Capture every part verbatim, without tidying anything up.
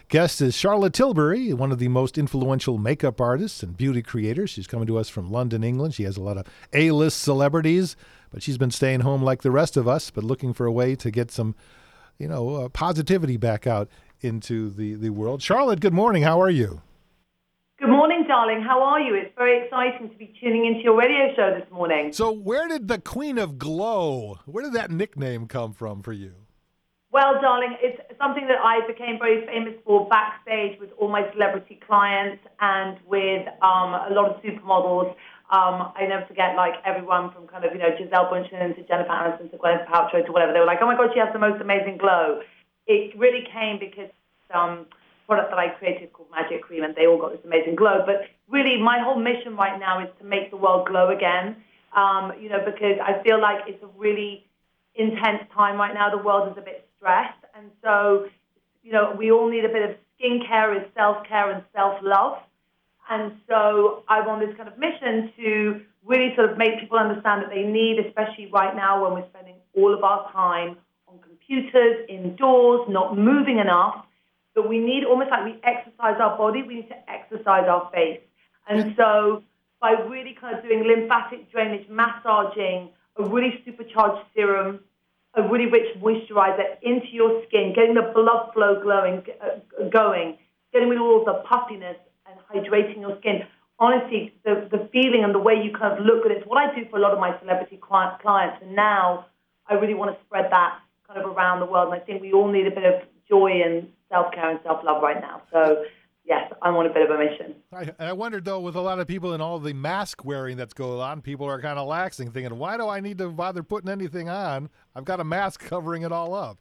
guest is Charlotte Tilbury, one of the most influential makeup artists and beauty creators. She's coming to us from London, England. She has a lot of A-list celebrities, but she's been staying home like the rest of us, but looking for a way to get some, you know, uh, positivity back out into the, the world. Charlotte, good morning. How are you? Good morning, darling. How are you? It's very exciting to be tuning into your radio show this morning. So where did the Queen of Glow, where did that nickname come from for you? Well, darling, it's something that I became very famous for backstage with all my celebrity clients and with um, a lot of supermodels. Um, I never forget, like, everyone from kind of, you know, Giselle Bundchen to Jennifer Aniston to Gwyneth Paltrow to whatever. They were like, oh, my God, she has the most amazing glow. It really came because um product that I created called Magic Cream, and they all got this amazing glow. But really, my whole mission right now is to make the world glow again, um, you know, because I feel like it's a really intense time right now. The world is a bit stressed. And so, you know, we all need a bit of skincare, is self-care and self-love. And so I'm on this kind of mission to really sort of make people understand that they need, especially right now when we're spending all of our time on computers, indoors, not moving enough, but we need, almost like we exercise our body, we need to exercise our face. And so by really kind of doing lymphatic drainage, massaging, a really supercharged serum, a really rich moisturizer into your skin, getting the blood flow glowing, uh, going, getting rid of all of the puffiness and hydrating your skin. Honestly, the, the feeling and the way you kind of look at it, it's what I do for a lot of my celebrity client, clients. And now I really want to spread that kind of around the world. And I think we all need a bit of joy and self-care and self-love right now. So, yes, I'm on a bit of a mission. I, I wondered, though, with a lot of people and all the mask wearing that's going on, people are kind of laxing, thinking, why do I need to bother putting anything on? I've got a mask covering it all up.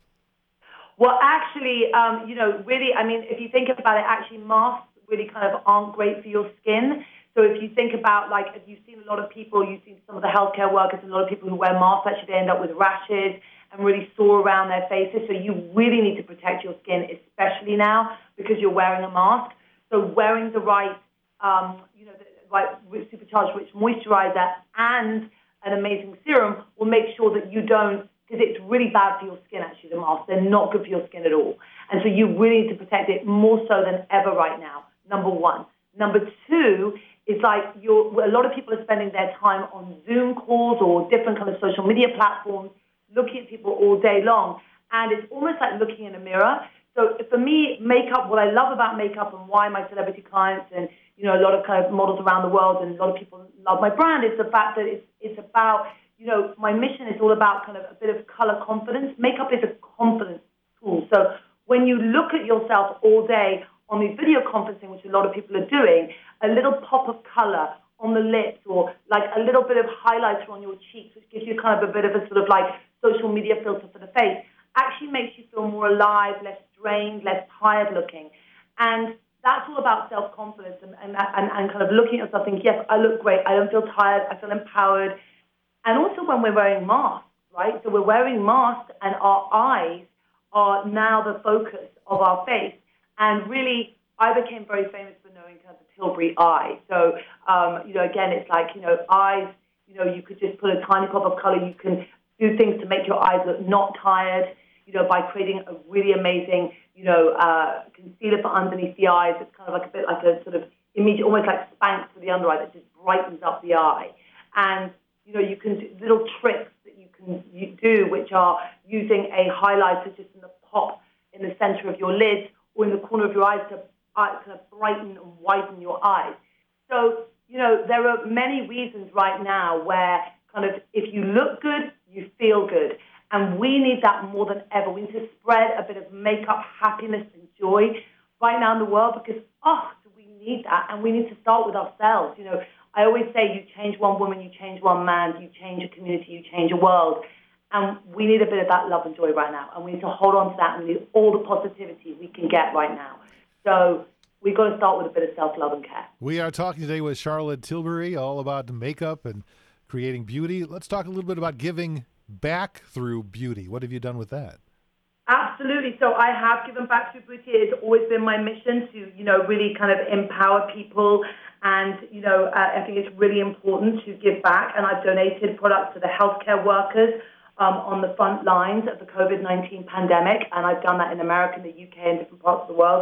Well, actually, um, you know, really, I mean, if you think about it, actually, masks really kind of aren't great for your skin. So if you think about, like, if you've seen a lot of people, you've seen some of the healthcare workers, a lot of people who wear masks, actually they end up with rashes and really sore around their faces. So you really need to protect your skin, especially now because you're wearing a mask. So wearing the right, um, you know, the right supercharged rich moisturizer and an amazing serum will make sure that you don't, because it's really bad for your skin, actually, the masks. They're not good for your skin at all. And so you really need to protect it more so than ever right now, number one. Number two is like you're, a lot of people are spending their time on Zoom calls or different kind of social media platforms, looking at people all day long, and it's almost like looking in a mirror. So for me, makeup, what I love about makeup and why my celebrity clients and, you know, a lot of kind of models around the world and a lot of people love my brand is the fact that it's, it's about, you know, my mission is all about kind of a bit of color confidence. Makeup is a confidence tool. So when you look at yourself all day on these video conferencing, which a lot of people are doing, a little pop of color on the lips or like a little bit of highlighter on your cheeks, which gives you kind of a bit of a sort of like social media filter for the face, actually makes you feel more alive, less drained, less tired looking. And that's all about self-confidence and, and, and, and kind of looking at yourself thinking, yes, I look great, I don't feel tired, I feel empowered. And also when we're wearing masks, right? So we're wearing masks and our eyes are now the focus of our face. And really, I became very famous for knowing kind of the Tilbury eye. So, um, you know, again, it's like, you know, eyes, you know, you could just put a tiny pop of color. You can do things to make your eyes look not tired, you know, by creating a really amazing, you know, uh, concealer for underneath the eyes. It's kind of like a bit like a sort of image, almost like Spanx for the under eye that just brightens up the eye. And, you know, you can do little tricks that you can you do, which are using a highlighter just in the pop in the center of your lids or in the corner of your eyes to uh, kind of brighten and widen your eyes. So, you know, there are many reasons right now where kind of if you look good, you feel good. And we need that more than ever. We need to spread a bit of makeup, happiness, and joy right now in the world because, oh, do we need that? And we need to start with ourselves. You know, I always say you change one woman, you change one man, you change a community, you change a world. And we need a bit of that love and joy right now. And we need to hold on to that. And we need all the positivity we can get right now. So we've got to start with a bit of self-love and care. We are talking today with Charlotte Tilbury, all about makeup and creating beauty. Let's talk a little bit about giving back through beauty. What have you done with that? Absolutely. So I have given back through beauty. It's always been my mission to, you know, really kind of empower people. And, you know, uh, I think it's really important to give back. And I've donated products to the healthcare workers um, on the front lines of the COVID nineteen pandemic. And I've done that in America, in the U K, and different parts of the world.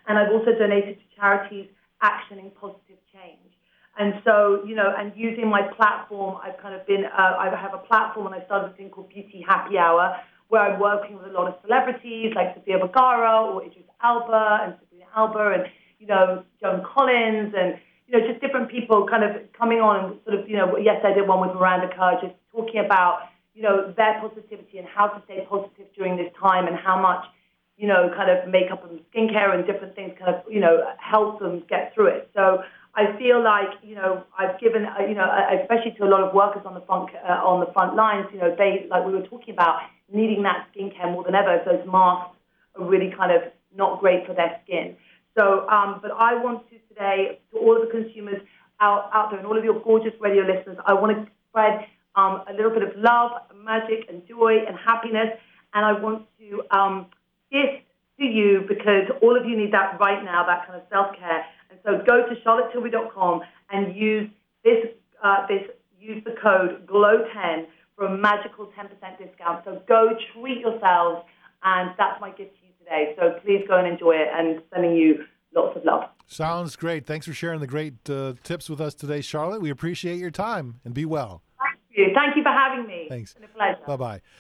And I've also donated to charities actioning positive change. And so, you know, and using my platform, I've kind of been, uh, I have a platform and I started a thing called Beauty Happy Hour, where I'm working with a lot of celebrities like Sofia Vergara or Idris Elba and Sabrina Alba and, you know, Joan Collins and, you know, just different people kind of coming on and sort of, you know, yes, I did one with Miranda Kerr, just talking about, you know, their positivity and how to stay positive during this time and how much, you know, kind of makeup and skincare and different things kind of, you know, help them get through it. So I feel like, you know, I've given, uh, you know, especially to a lot of workers on the front, uh, on the front lines, you know, they, like we were talking about, needing that skincare more than ever. Those masks are really kind of not great for their skin. So, um, but I want to today, to all of the consumers out, out there and all of your gorgeous radio listeners, I want to spread um, a little bit of love, magic, and joy and happiness. And I want to um, gift to you because all of you need that right now, that kind of self-care. And so go to charlotte tilbury dot com and use this, uh, this, use the code G L O W ten for a magical ten percent discount. So go treat yourselves, and that's my gift to you today. So please go and enjoy it, and sending you lots of love. Sounds great. Thanks for sharing the great uh, tips with us today, Charlotte. We appreciate your time, and be well. Thank you. Thank you for having me. Thanks. It's been a pleasure. Bye-bye.